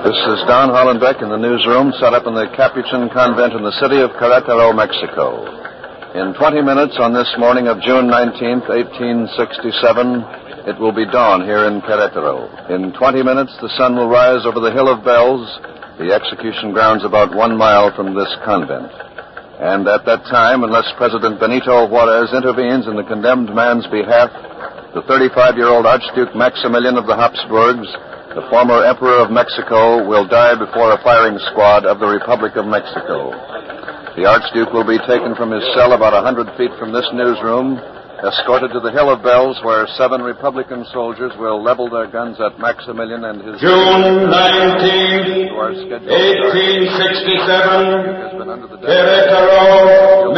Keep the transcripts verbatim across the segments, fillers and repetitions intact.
This is Don Hollenbeck in the newsroom set up in the Capuchin convent in the city of Querétaro, Mexico. In twenty minutes on this morning of June nineteenth, eighteen sixty-seven, it will be dawn here in Querétaro. In twenty minutes, the sun will rise over the Hill of Bells, the execution grounds about one mile from this convent. And at that time, unless President Benito Juarez intervenes in the condemned man's behalf, the thirty-five-year-old Archduke Maximilian of the Habsburgs, the former Emperor of Mexico, will die before a firing squad of the Republic of Mexico. The Archduke will be taken from his cell about a hundred feet from this newsroom, escorted to the Hill of Bells, where seven Republican soldiers will level their guns at Maximilian and his... June nineteenth, eighteen sixty-seven, Querétaro,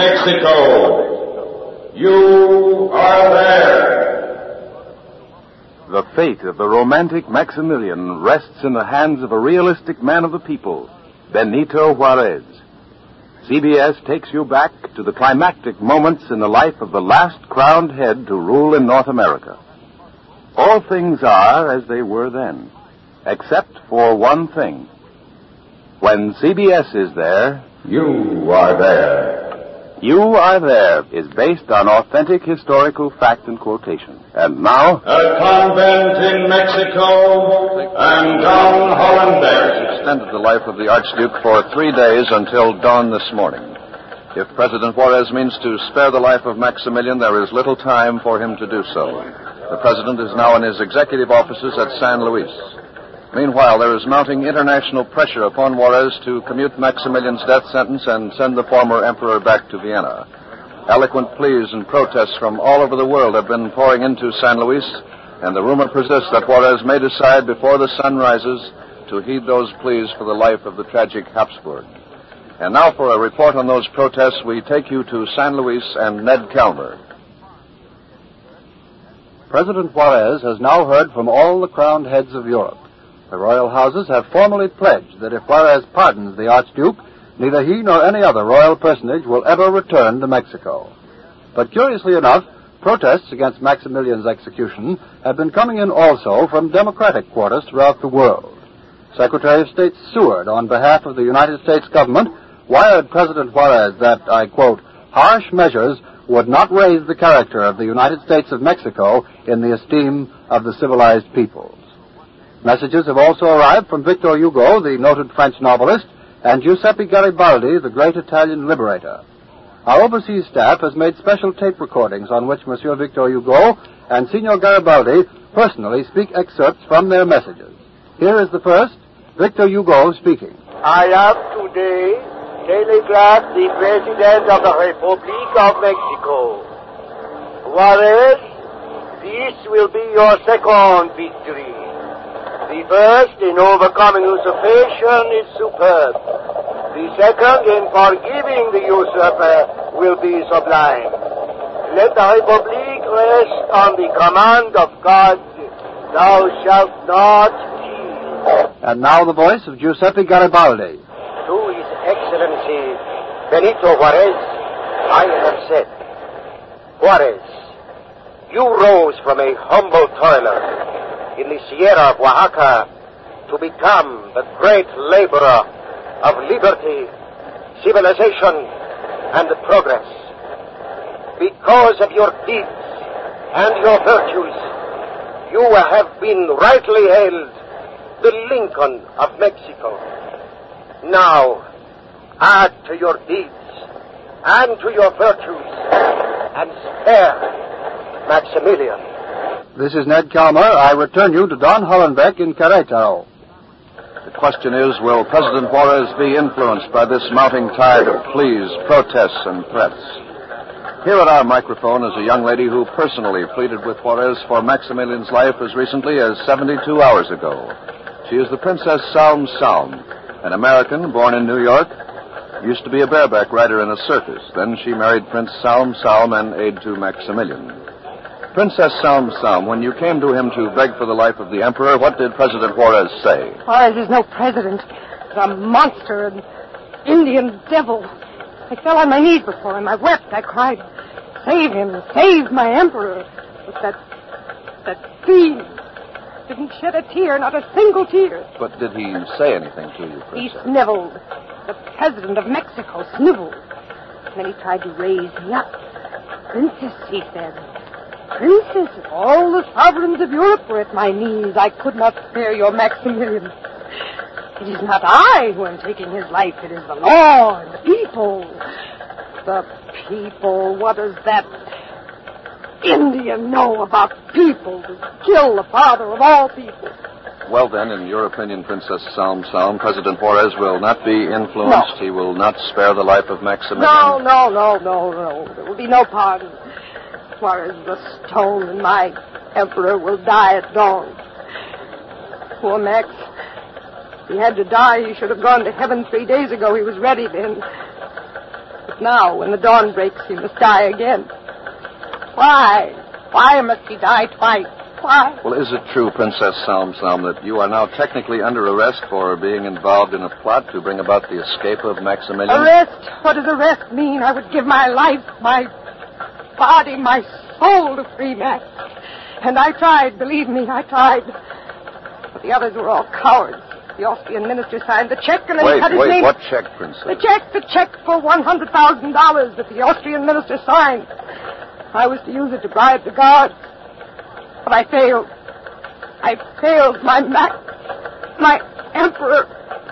Mexico. You are there. The fate of the romantic Maximilian rests in the hands of a realistic man of the people, Benito Juarez. C B S takes you back to the climactic moments in the life of the last crowned head to rule in North America. All things are as they were then, except for one thing. When C B S is there, you are there. You Are There is based on authentic historical fact and quotation. And now... A convent in Mexico and Don Hollenbeck extended the life of the Archduke for three days until dawn this morning. If President Juarez means to spare the life of Maximilian, there is little time for him to do so. The President is now in his executive offices at San Luis. Meanwhile, there is mounting international pressure upon Juarez to commute Maximilian's death sentence and send the former emperor back to Vienna. Eloquent pleas and protests from all over the world have been pouring into San Luis, and the rumor persists that Juarez may decide before the sun rises to heed those pleas for the life of the tragic Habsburg. And now for a report on those protests, we take you to San Luis and Ned Calmer. President Juarez has now heard from all the crowned heads of Europe. The royal houses have formally pledged that if Juarez pardons the Archduke, neither he nor any other royal personage will ever return to Mexico. But curiously enough, protests against Maximilian's execution have been coming in also from democratic quarters throughout the world. Secretary of State Seward, on behalf of the United States government, wired President Juarez that, I quote, harsh measures would not raise the character of the United States of Mexico in the esteem of the civilized peoples. Messages have also arrived from Victor Hugo, the noted French novelist, and Giuseppe Garibaldi, the great Italian liberator. Our overseas staff has made special tape recordings on which Monsieur Victor Hugo and Signor Garibaldi personally speak excerpts from their messages. Here is the first, Victor Hugo speaking. I have today telegraphed the President of the Republic of Mexico. Juarez, this will be your second victory. The first in overcoming usurpation is superb. The second in forgiving the usurper will be sublime. Let the Republic rest on the command of God. Thou shalt not kill. And now the voice of Giuseppe Garibaldi. To His Excellency Benito Juarez, I have said, Juarez, you rose from a humble toiler in the Sierra of Oaxaca to become the great laborer of liberty, civilization, and progress. Because of your deeds and your virtues, you have been rightly hailed the Lincoln of Mexico. Now, add to your deeds and to your virtues and spare Maximilian. This is Ned Calmer. I return you to Don Hollenbeck in Querétaro. The question is, will President Juarez be influenced by this mounting tide of pleas, protests, and threats? Here at our microphone is a young lady who personally pleaded with Juarez for Maximilian's life as recently as seventy-two hours ago. She is the Princess Salm Salm, an American born in New York, used to be a bareback rider in a circus. Then she married Prince Salm Salm and aide to Maximilian. Princess Salm Salm, when you came to him to beg for the life of the emperor, what did President Juarez say? Juarez is no president. He's a monster, an Indian devil. I fell on my knees before him. I wept. I cried, save him, save my emperor. But that, that fiend, didn't shed a tear, not a single tear. But did he say anything to you, He Princess? sniveled. The president of Mexico sniveled. Then he tried to raise me up. Princess, he said. Princess, if all the sovereigns of Europe were at my knees, I could not spare your Maximilian. It is not I who am taking his life. It is the law and the people. The people. What does that Indian know about people to kill the father of all people? Well, then, in your opinion, Princess Salm Salm, President Juarez will not be influenced. No. He will not spare the life of Maximilian. No, no, no, no, no. There will be no pardon. Juarez the stone and my emperor will die at dawn. Poor Max. If he had to die, he should have gone to heaven three days ago. He was ready then. But now, when the dawn breaks, he must die again. Why? Why must he die twice? Why? Well, is it true, Princess Salm Salm, that you are now technically under arrest for being involved in a plot to bring about the escape of Maximilian? Arrest? What does arrest mean? I would give my life, my body, my soul to free Max. And I tried, believe me, I tried. But the others were all cowards. The Austrian minister signed the check and then wait, he cut his wait, name. what check, Princess? The check, the check for one hundred thousand dollars that the Austrian minister signed. I was to use it to bribe the guards. But I failed. I failed my Max, my emperor.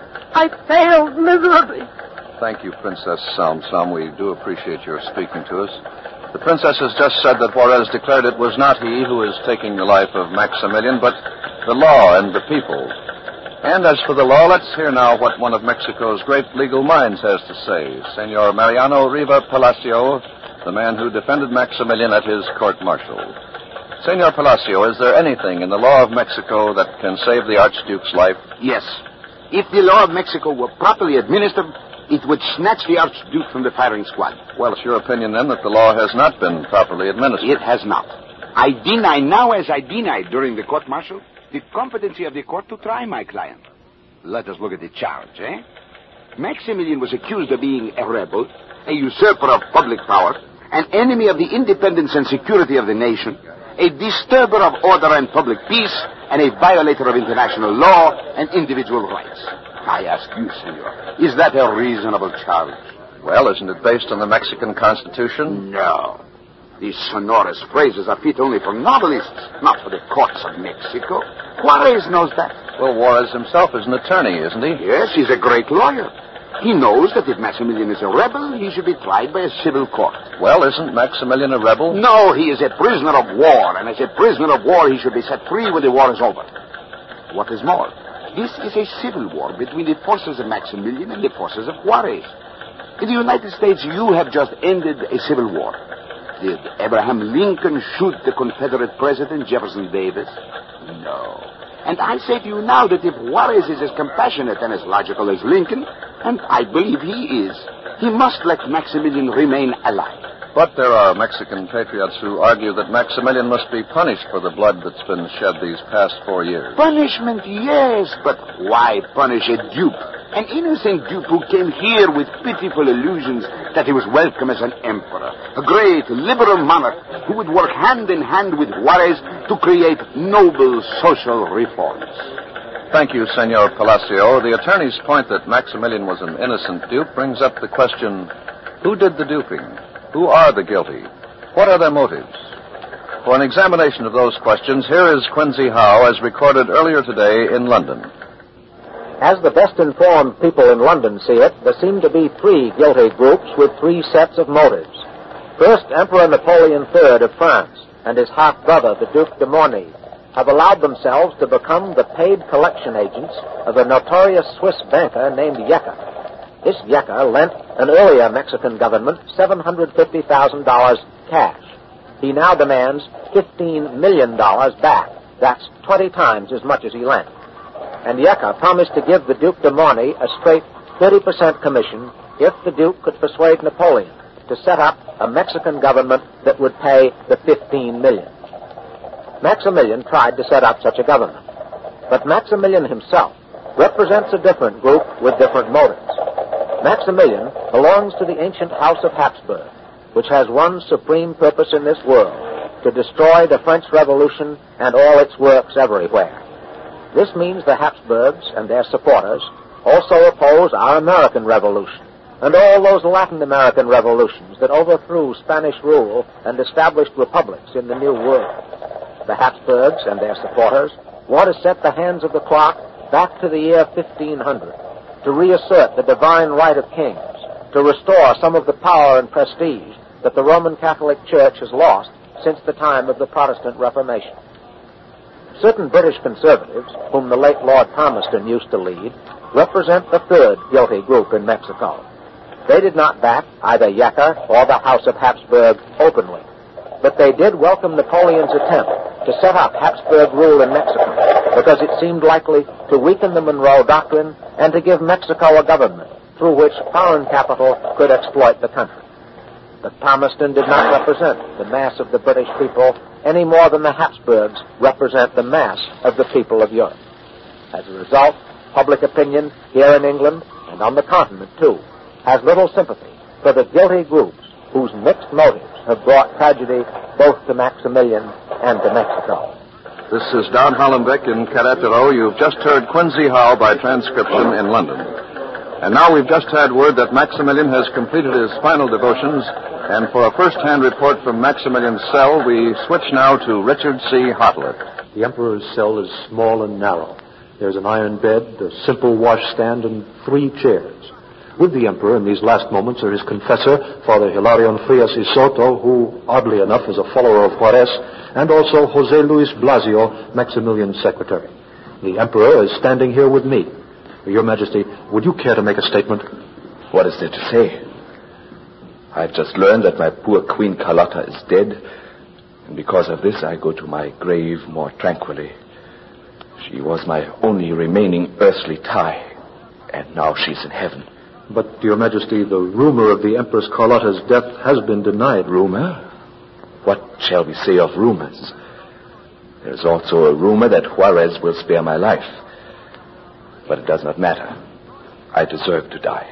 I failed miserably. Thank you, Princess Salm Salm. We do appreciate your speaking to us. The princess has just said that Juarez declared it was not he who is taking the life of Maximilian, but the law and the people. And as for the law, let's hear now what one of Mexico's great legal minds has to say. Senor Mariano Riva Palacio, the man who defended Maximilian at his court-martial. Senor Palacio, is there anything in the law of Mexico that can save the Archduke's life? Yes. If the law of Mexico were properly administered, it would snatch the Archduke from the firing squad. Well, it's your opinion, then, that the law has not been properly administered. It has not. I deny now, as I denied during the court-martial, the competency of the court to try my client. Let us look at the charge, eh? Maximilian was accused of being a rebel, a usurper of public power, an enemy of the independence and security of the nation, a disturber of order and public peace, and a violator of international law and individual rights. I ask you, senor, is that a reasonable charge? Well, isn't it based on the Mexican Constitution? No. These sonorous phrases are fit only for novelists, not for the courts of Mexico. Juarez knows that. Well, Juarez himself is an attorney, isn't he? Yes, he's a great lawyer. He knows that if Maximilian is a rebel, he should be tried by a civil court. Well, isn't Maximilian a rebel? No, he is a prisoner of war, and as a prisoner of war, he should be set free when the war is over. What is more, this is a civil war between the forces of Maximilian and the forces of Juarez. In the United States, you have just ended a civil war. Did Abraham Lincoln shoot the Confederate President, Jefferson Davis? No. And I say to you now that if Juarez is as compassionate and as logical as Lincoln, and I believe he is, he must let Maximilian remain alive. But there are Mexican patriots who argue that Maximilian must be punished for the blood that's been shed these past four years. Punishment, yes, but why punish a dupe? An innocent dupe who came here with pitiful illusions that he was welcome as an emperor, a great liberal monarch who would work hand in hand with Juarez to create noble social reforms. Thank you, Senor Palacio. The attorney's point that Maximilian was an innocent dupe brings up the question, who did the duping? Who are the guilty? What are their motives? For an examination of those questions, here is Quincy Howe as recorded earlier today in London. As the best-informed people in London see it, there seem to be three guilty groups with three sets of motives. First, Emperor Napoleon the Third of France and his half-brother, the Duc de Morny, have allowed themselves to become the paid collection agents of a notorious Swiss banker named Jecker. This Jecker lent an earlier Mexican government seven hundred fifty thousand dollars cash. He now demands fifteen million dollars back. That's twenty times as much as he lent. And Jecker promised to give the Duc de Morny a straight thirty percent commission if the Duke could persuade Napoleon to set up a Mexican government that would pay the fifteen million dollars. Maximilian tried to set up such a government. But Maximilian himself represents a different group with different motives. Maximilian belongs to the ancient House of Habsburg, which has one supreme purpose in this world, to destroy the French Revolution and all its works everywhere. This means the Habsburgs and their supporters also oppose our American Revolution and all those Latin American revolutions that overthrew Spanish rule and established republics in the New World. The Habsburgs and their supporters want to set the hands of the clock back to the year fifteen hundred, to reassert the divine right of kings, to restore some of the power and prestige that the Roman Catholic Church has lost since the time of the Protestant Reformation. Certain British conservatives, whom the late Lord Palmerston used to lead, represent the third guilty group in Mexico. They did not back either Yacker or the House of Habsburg openly, but they did welcome Napoleon's attempt to set up Habsburg rule in Mexico because it seemed likely to weaken the Monroe Doctrine and to give Mexico a government through which foreign capital could exploit the country. But Palmerston did not represent the mass of the British people any more than the Habsburgs represent the mass of the people of Europe. As a result, public opinion here in England, and on the continent too, has little sympathy for the guilty groups whose mixed motives have brought tragedy both to Maximilian and to Mexico. This is Don Hollenbeck in Querétaro. You've just heard Quincy Howe by transcription in London. And now we've just had word that Maximilian has completed his final devotions, and for a first-hand report from Maximilian's cell, we switch now to Richard C. Hartlett. The Emperor's cell is small and narrow. There's an iron bed, a simple washstand, and three chairs. With the Emperor in these last moments are his confessor, Father Hilarion Frias y Soto, who, oddly enough, is a follower of Juarez, and also Jose Luis Blasio, Maximilian's secretary. The Emperor is standing here with me. Your Majesty, would you care to make a statement? What is there to say? I've just learned that my poor Queen Carlotta is dead, and because of this I go to my grave more tranquilly. She was my only remaining earthly tie, and now she's in heaven. But, Your Majesty, the rumor of the Empress Carlotta's death has been denied. Rumor? What shall we say of rumors? There's also a rumor that Juarez will spare my life. But it does not matter. I deserve to die.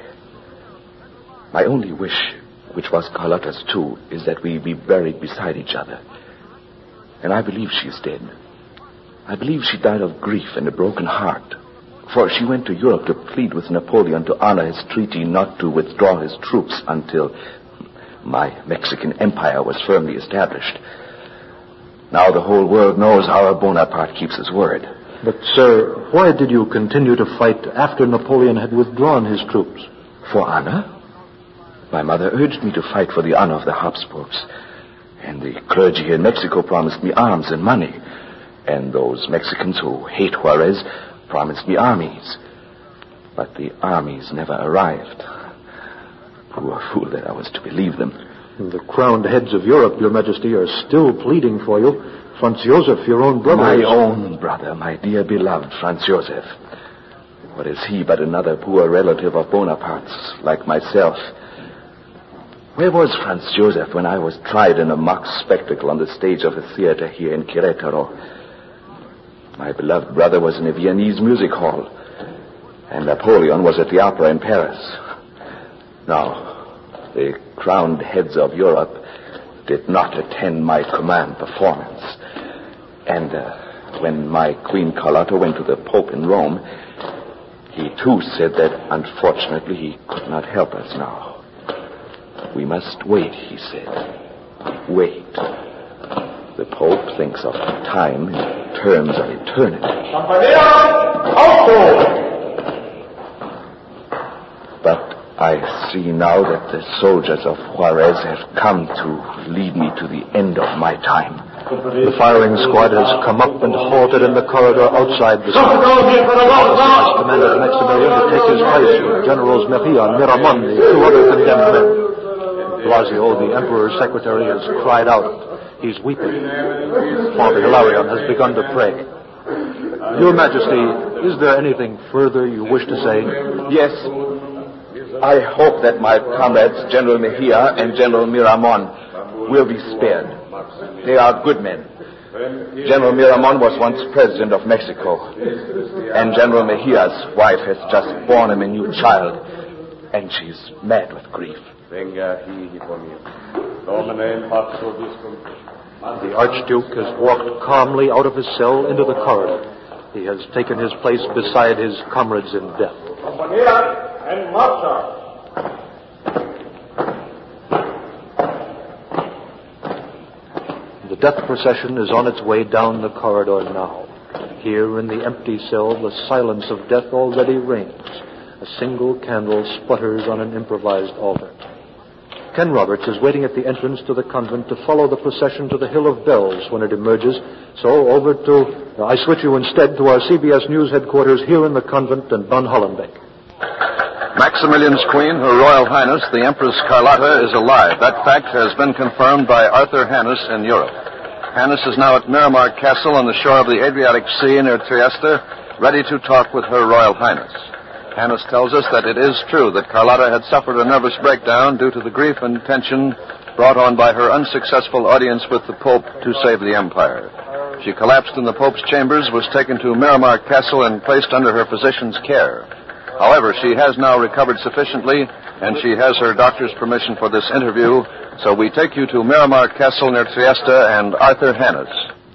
My only wish, which was Carlotta's too, is that we be buried beside each other. And I believe she is dead. I believe she died of grief and a broken heart. For she went to Europe to plead with Napoleon to honor his treaty not to withdraw his troops until my Mexican empire was firmly established. Now the whole world knows how Bonaparte keeps his word. But, sir, why did you continue to fight after Napoleon had withdrawn his troops? For honor? My mother urged me to fight for the honor of the Habsburgs. And the clergy here in Mexico promised me arms and money. And those Mexicans who hate Juarez promised me armies. But the armies never arrived. Poor fool that I was to believe them. The crowned heads of Europe, Your Majesty, are still pleading for you. Franz Joseph, your own brother. My is... own brother, my dear beloved Franz Joseph. What is he but another poor relative of Bonaparte's, like myself? Where was Franz Joseph when I was tried in a mock spectacle on the stage of a theater here in Querétaro? My beloved brother was in a Viennese music hall, and Napoleon was at the opera in Paris. Now, the crowned heads of Europe did not attend my command performance. And uh, when my Queen Carlotta went to the Pope in Rome, he too said that unfortunately he could not help us now. We must wait, he said. Wait. The Pope thinks of time in terms of eternity. But I see now that the soldiers of Juarez have come to lead me to the end of my time. The firing squad has come up and halted in the corridor outside the cell. has commanded Maximilian to take his place with Generals Mejia, Miramon, the two other condemned men. Blasio, the Emperor's secretary, has cried out. He's weeping. Father Hilarion has begun to pray. Your Majesty, is there anything further you wish to say? Yes. I hope that my comrades, General Mejia and General Miramon, will be spared. They are good men. General Miramon was once president of Mexico, and General Mejia's wife has just born him a new child, and she's mad with grief. The Archduke has walked calmly out of his cell into the corridor. He has taken his place beside his comrades in death. Compañía en marcha. The death procession is on its way down the corridor now. Here in the empty cell, the silence of death already reigns. A single candle sputters on an improvised altar. Ken Roberts is waiting at the entrance to the convent to follow the procession to the Hill of Bells when it emerges. So over to, uh, I switch you instead to our C B S News headquarters here in the convent in Von Hollenbeck. Maximilian's queen, Her Royal Highness, the Empress Carlotta, is alive. That fact has been confirmed by Arthur Hannes in Europe. Hannes is now at Miramar Castle on the shore of the Adriatic Sea near Trieste, ready to talk with Her Royal Highness. Hannes tells us that it is true that Carlotta had suffered a nervous breakdown due to the grief and tension brought on by her unsuccessful audience with the Pope to save the Empire. She collapsed in the Pope's chambers, was taken to Miramar Castle, and placed under her physician's care. However, she has now recovered sufficiently, and she has her doctor's permission for this interview, so we take you to Miramar Castle near Trieste and Arthur Hannes.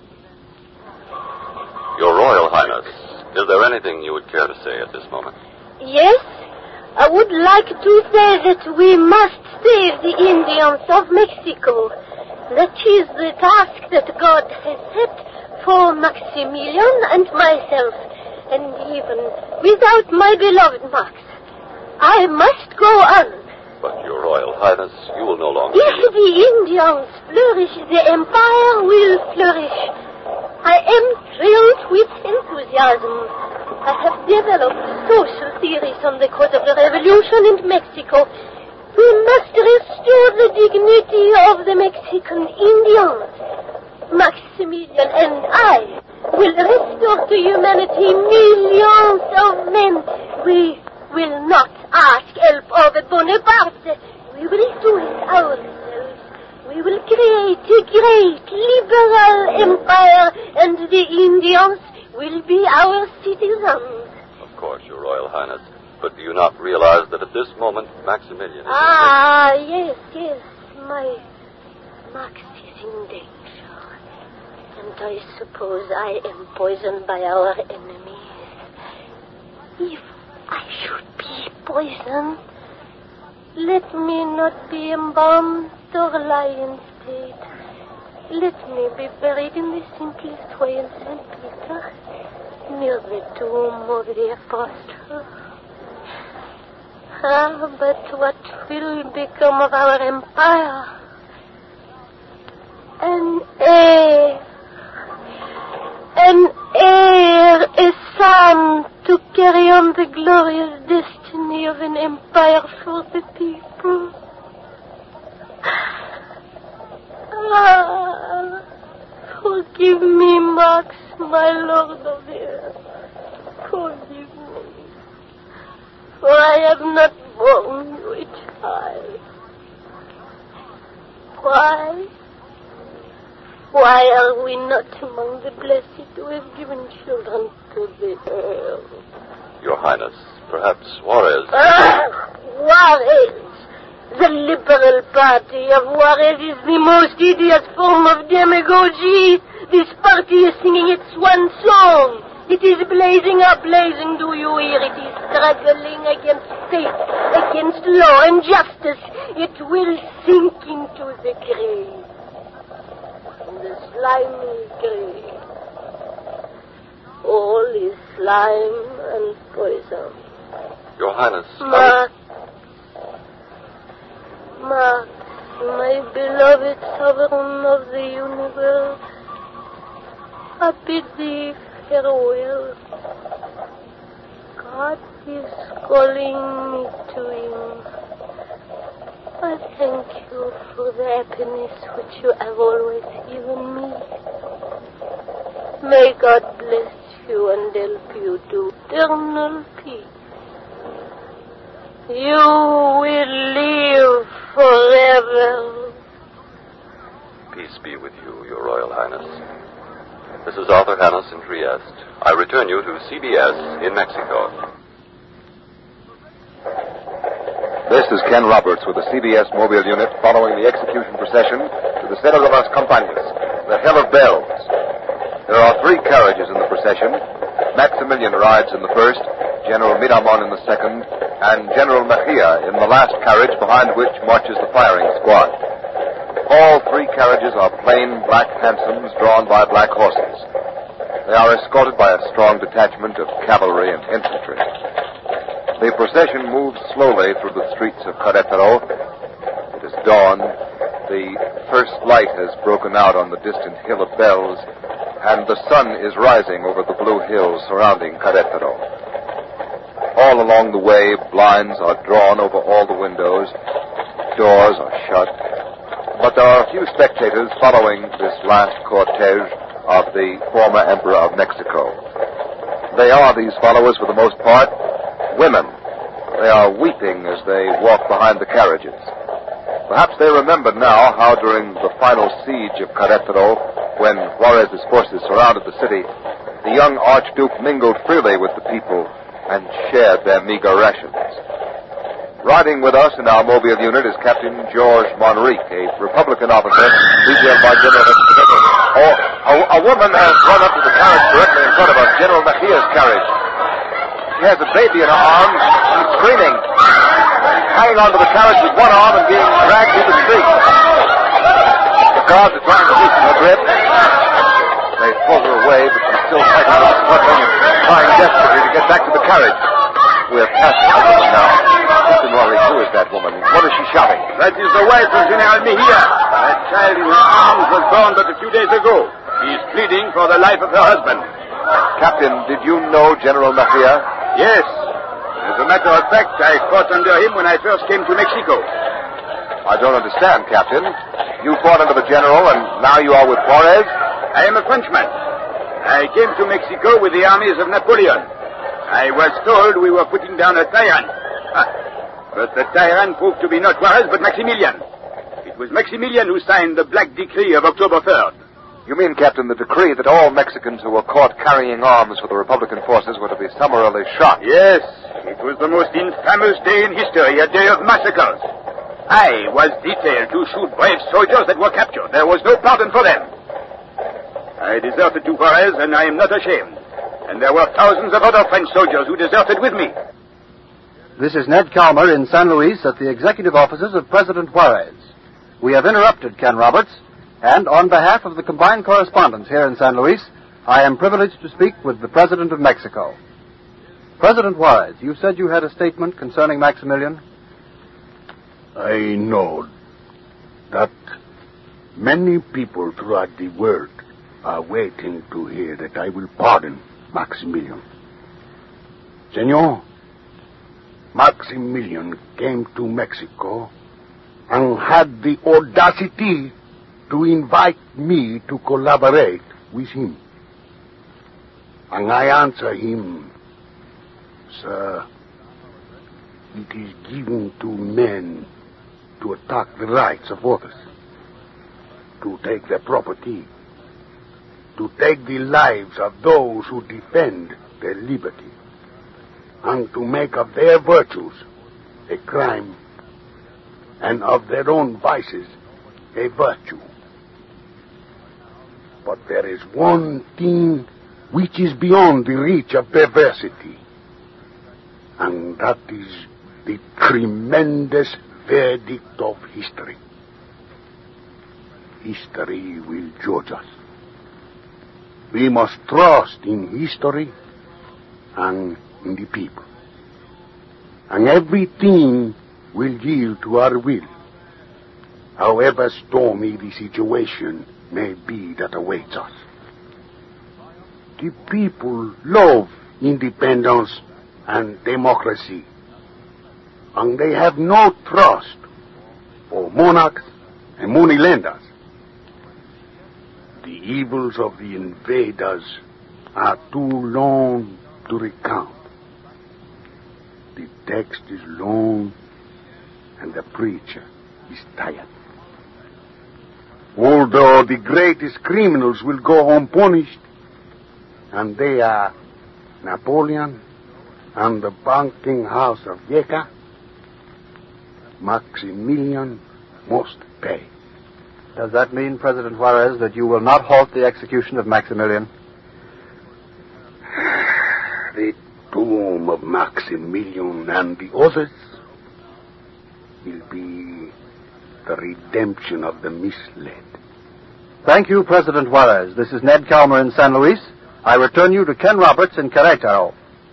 Your Royal Highness, is there anything you would care to say at this moment? Yes, I would like to say that we must save the Indians of Mexico. That is the task that God has set for Maximilian and myself, and even without my beloved Max, I must go on. But, Your Royal Highness, you will no longer... If the Indians flourish, the Empire will flourish. I am thrilled with enthusiasm. I have developed social theories on the cause of the revolution in Mexico. We must restore the dignity of the Mexican Indians. Maximilian and I will restore to humanity millions of men. We will not ask help of Bonaparte. We will do it ourselves. We will create a great liberal empire, and the Indians will be our citizens. Of course, Your Royal Highness. But do you not realize that at this moment, Maximilian is... Ah, yes, yes. My Max is in danger. And I suppose I am poisoned by our enemies. If I should be poisoned, let me not be embalmed or lie in state. Let me be buried in the simplest way in Saint Peter, near the tomb of the apostle. Ah, but what will become of our empire? An heir, an heir, a son to carry on the glorious destiny of an empire for the people. Ah, forgive me, Max, my lord of the earth. Forgive me. For I have not borne you a child. Why? Why are we not among the blessed who have given children to the earth? Your Highness, perhaps Juarez... Ah, Juarez! The Liberal Party of Juarez is the most hideous form of demagogy. This party is singing its one song. It is blazing up, blazing, do you hear? It is struggling against fate, against law and justice. It will sink into the grave. The slimy grave. All is slime and poison. Your Highness... Max, Max, my beloved sovereign of the universe, I bid thee farewell. God is calling me to him. I thank you for the happiness which you have always given me. May God bless you and help you to eternal peace. You will live forever. Peace be with you, Your Royal Highness. This is Arthur Hannes in Trieste. I return you to C B S in Mexico. This is Ken Roberts with the C B S Mobile Unit following the execution procession to the Cerro de las Campañas, the Hill of Bells. There are three carriages in the procession, Maximilian rides in the first, General Miramon in the second, and General Mejia in the last carriage behind which marches the firing squad. All three carriages are plain black hansoms drawn by black horses. They are escorted by a strong detachment of cavalry and infantry. The procession moves slowly through the streets of Querétaro. It is dawn. The first light has broken out on the distant hill of bells, and the sun is rising over the blue hills surrounding Querétaro. All along the way, blinds are drawn over all the windows. Doors are shut. But there are a few spectators following this last cortege of the former Emperor of Mexico. They are, these followers, for the most part, women. They are weeping as they walk behind the carriages. Perhaps they remember now how during the final siege of Querétaro, when Juarez's forces surrounded the city, the young Archduke mingled freely with the people and shared their meager rations. Riding with us in our mobile unit is Captain George Monrique, a Republican officer detailed by General Mejia. Oh, a, a woman has run up to the carriage directly in front of us, General Mejia's carriage. She has a baby in her arms. She's screaming, hanging onto the carriage with one arm and being dragged through the street. The guards are trying to loosen her grip. They pull her away, but she's still fighting and struggling and trying desperately to get back to the carriage. We're past the woman now. Captain Monrique, who is that woman? What is she shouting? That is the wife of General Mejia. That child in her arms was born but a few days ago. She is pleading for the life of her husband. Captain, did you know General Mejia? Yes. As a matter of fact, I fought under him when I first came to Mexico. I don't understand, Captain. You fought under the general, and now you are with Juarez? I am a Frenchman. I came to Mexico with the armies of Napoleon. I was told we were putting down a tyrant. Ah, but the tyrant proved to be not Juarez, but Maximilian. It was Maximilian who signed the Black Decree of October third. You mean, Captain, the decree that all Mexicans who were caught carrying arms for the Republican forces were to be summarily shot? Yes, it was the most infamous day in history, a day of massacres. I was detailed to shoot brave soldiers that were captured. There was no pardon for them. I deserted to Juarez, and I am not ashamed. And there were thousands of other French soldiers who deserted with me. This is Ned Calmer in San Luis at the executive offices of President Juarez. We have interrupted Ken Roberts, and on behalf of the combined correspondents here in San Luis, I am privileged to speak with the President of Mexico. President Juarez, you said you had a statement concerning Maximilian? I know that many people throughout the world are waiting to hear that I will pardon Maximilian. Senor, Maximilian came to Mexico and had the audacity to invite me to collaborate with him. And I answer him, sir, it is given to men to attack the rights of others, to take their property, to take the lives of those who defend their liberty, and to make of their virtues a crime, and of their own vices a virtue. But there is one thing which is beyond the reach of perversity, and that is the tremendous verdict of history. History will judge us. We must trust in history and in the people. And everything will yield to our will, however stormy the situation may be that awaits us. The people love independence and democracy, and they have no trust for monarchs and moneylenders. The evils of the invaders are too long to recount. The text is long, and the preacher is tired. Although the greatest criminals will go unpunished, and they are Napoleon and the banking house of Vieca, Maximilian must pay. Does that mean, President Juarez, that you will not halt the execution of Maximilian? doom of Maximilian and the others will be the redemption of the misled. Thank you, President Juarez. This is Ned Calmer in San Luis. I return you to Ken Roberts in Querétaro.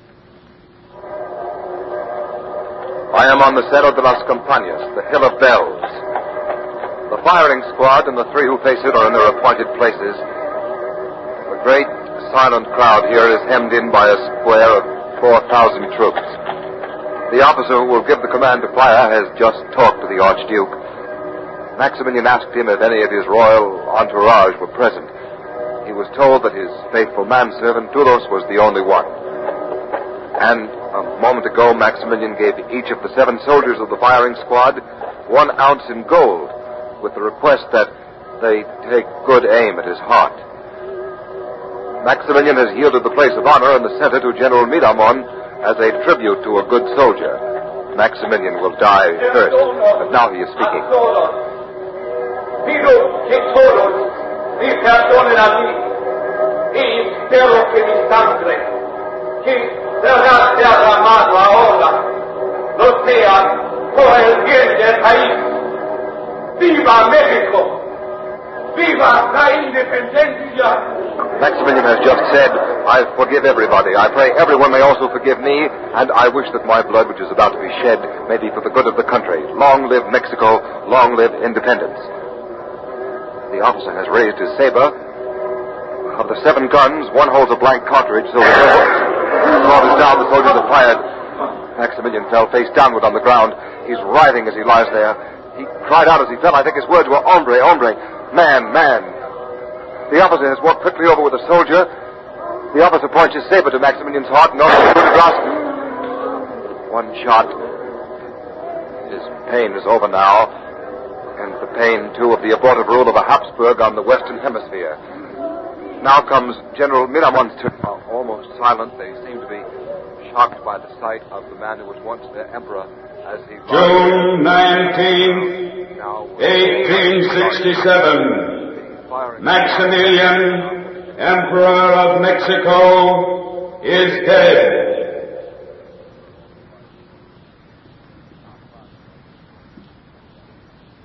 I am on the Cerro de las Campañas, the Hill of Bells. The firing squad and the three who face it are in their appointed places. The great, silent crowd here is hemmed in by a square of four thousand troops. The officer who will give the command to fire has just talked to the Archduke. Maximilian asked him if any of his royal entourage were present. He was told that his faithful manservant, Toulos, was the only one. And a moment ago, Maximilian gave each of the seven soldiers of the firing squad one ounce in gold, with the request that they take good aim at his heart. Maximilian has yielded the place of honor in the center to General Miramon as a tribute to a good soldier. Maximilian will die first, but now he is speaking. Pido que todos me perdonen a mí y espero que mi sangre, que será derramado ahora, no sea por el bien del país. ¡Viva México! ¡Viva la independencia! Maximilian has just said, I forgive everybody. I pray everyone may also forgive me, and I wish that my blood, which is about to be shed, may be for the good of the country. Long live Mexico, long live independence. The officer has raised his saber. Of the seven guns, one holds a blank cartridge, so the sword is down, the soldiers have fired. Maximilian fell face downward on the ground. He's writhing as he lies there. He cried out as he fell. I think his words were, hombre, hombre, man, man. The officer has walked quickly over with a soldier. The officer points his saber to Maximilian's heart and orders him to grasp. One shot. His pain is over now, and the pain, too, of the abortive rule of a Habsburg on the Western Hemisphere. Now comes General Miramon's turn. Almost silent, they seem to be shocked by the sight of the man who was once their emperor as he... June nineteenth, eighteen sixty-seven. Maximilian, Emperor of Mexico, is dead.